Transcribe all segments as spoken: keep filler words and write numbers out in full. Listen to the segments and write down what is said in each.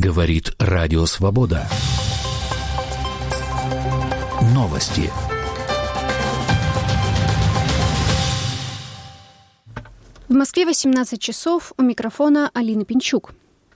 Говорит Радио Свобода. Новости. В Москве восемнадцать часов. У микрофона Алина Пинчук.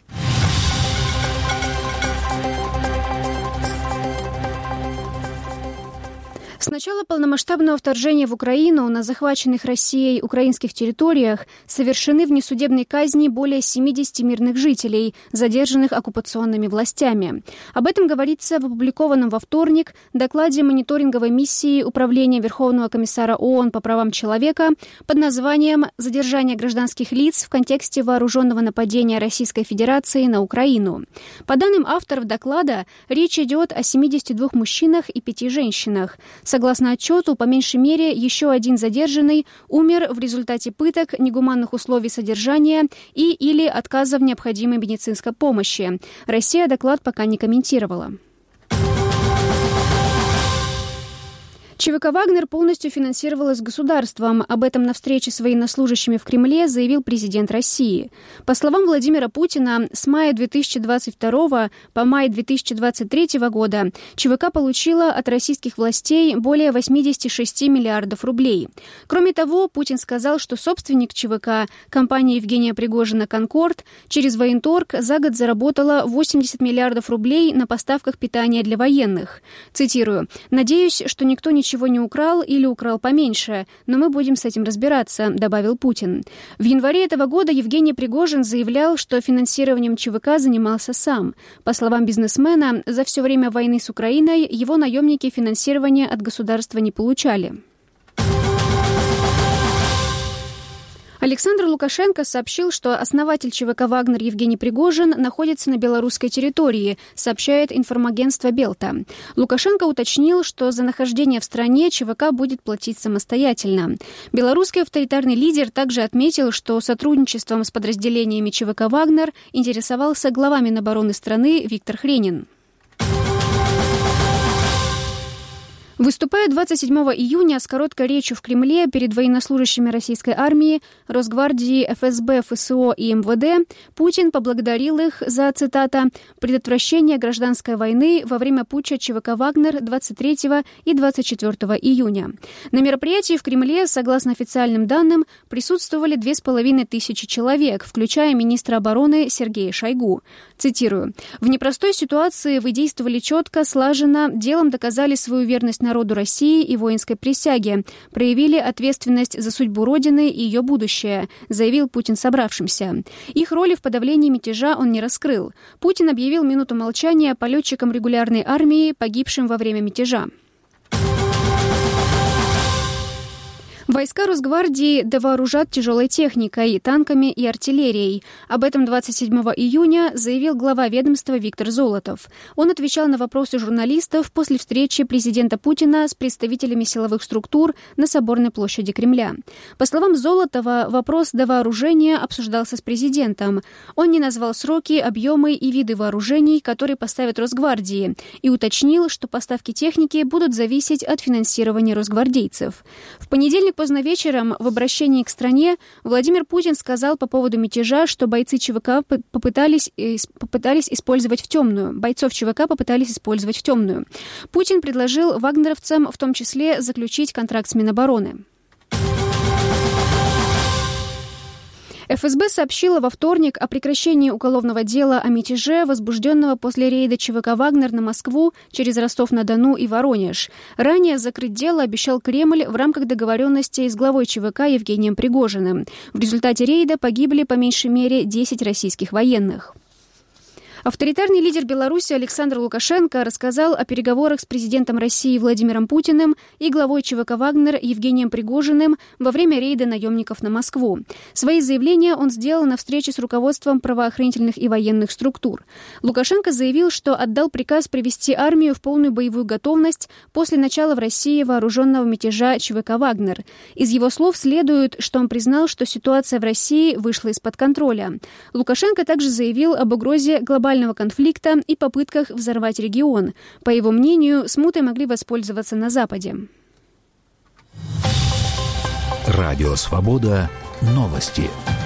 С начала полномасштабного вторжения в Украину на захваченных Россией украинских территориях совершены внесудебные казни более семидесяти мирных жителей, задержанных оккупационными властями. Об этом говорится в опубликованном во вторник докладе мониторинговой миссии Управления Верховного комиссара ООН по правам человека под названием «Задержание гражданских лиц в контексте вооруженного нападения Российской Федерации на Украину». По данным авторов доклада, речь идет о семидесяти двух мужчинах и пяти женщинах. Согласно отчету, по меньшей мере, еще один задержанный умер в результате пыток, негуманных условий содержания и или отказа в необходимой медицинской помощи. Россия доклад пока не комментировала. ЧВК «Вагнер» полностью финансировалась государством. Об этом на встрече с военнослужащими в Кремле заявил президент России. По словам Владимира Путина, с мая две тысячи двадцать второго по май две тысячи двадцать третьего года ЧВК получила от российских властей более восемьдесят шесть миллиардов рублей. Кроме того, Путин сказал, что собственник ЧВК, компания Евгения Пригожина «Конкорд», через военторг за год заработала восемьдесят миллиардов рублей на поставках питания для военных. Цитирую: «Надеюсь, что никто ничего Ничего не украл или украл поменьше, но мы будем с этим разбираться», — добавил Путин. В январе этого года Евгений Пригожин заявлял, что финансированием ЧВК занимался сам. По словам бизнесмена, за все время войны с Украиной его наемники финансирования от государства не получали. Александр Лукашенко сообщил, что основатель ЧВК «Вагнер» Евгений Пригожин находится на белорусской территории, сообщает информагентство «Белта». Лукашенко уточнил, что за нахождение в стране ЧВК будет платить самостоятельно. Белорусский авторитарный лидер также отметил, что сотрудничеством с подразделениями ЧВК «Вагнер» интересовался глава Минобороны страны Виктор Хренин. Выступая двадцать седьмого июня с короткой речью в Кремле перед военнослужащими российской армии, Росгвардии, эф эс бэ, эф эс о и эм вэ дэ, Путин поблагодарил их за, цитата, «предотвращение гражданской войны во время путча ЧВК «Вагнер» двадцать третьего и двадцать четвёртого июня». На мероприятии в Кремле, согласно официальным данным, присутствовали две с половиной тысячи человек, включая министра обороны Сергея Шойгу. Цитирую: «В непростой ситуации вы действовали четко, слаженно, делом доказали свою верность народу России и воинской присяге, проявили ответственность за судьбу Родины и ее будущее», заявил Путин собравшимся. Их роли в подавлении мятежа он не раскрыл. Путин объявил минуту молчания по летчикам регулярной армии, погибшим во время мятежа. Войска Росгвардии довооружат тяжелой техникой, танками и артиллерией. Об этом двадцать седьмого июня заявил глава ведомства Виктор Золотов. Он отвечал на вопросы журналистов после встречи президента Путина с представителями силовых структур на Соборной площади Кремля. По словам Золотова, вопрос довооружения обсуждался с президентом. Он не назвал сроки, объемы и виды вооружений, которые поставят Росгвардии, и уточнил, что поставки техники будут зависеть от финансирования росгвардейцев. В понедельник поздно вечером в обращении к стране Владимир Путин сказал по поводу мятежа, что бойцы ЧВК попытались, попытались использовать в темную. Бойцов ЧВК попытались использовать в темную. Путин предложил вагнеровцам в том числе заключить контракт с Минобороны. эф эс бэ сообщила во вторник о прекращении уголовного дела о мятеже, возбужденного после рейда ЧВК «Вагнер» на Москву через Ростов-на-Дону и Воронеж. Ранее закрыть дело обещал Кремль в рамках договоренности с главой ЧВК Евгением Пригожиным. В результате рейда погибли по меньшей мере десять российских военных. Авторитарный лидер Беларуси Александр Лукашенко рассказал о переговорах с президентом России Владимиром Путиным и главой ЧВК «Вагнер» Евгением Пригожиным во время рейда наемников на Москву. Свои заявления он сделал на встрече с руководством правоохранительных и военных структур. Лукашенко заявил, что отдал приказ привести армию в полную боевую готовность после начала в России вооруженного мятежа ЧВК «Вагнер». Из его слов следует, что он признал, что ситуация в России вышла из-под контроля. Лукашенко также заявил об угрозе глобального конфликта и попытках взорвать регион. По его мнению, смутой могли воспользоваться на Западе. Радио «Свобода». Новости.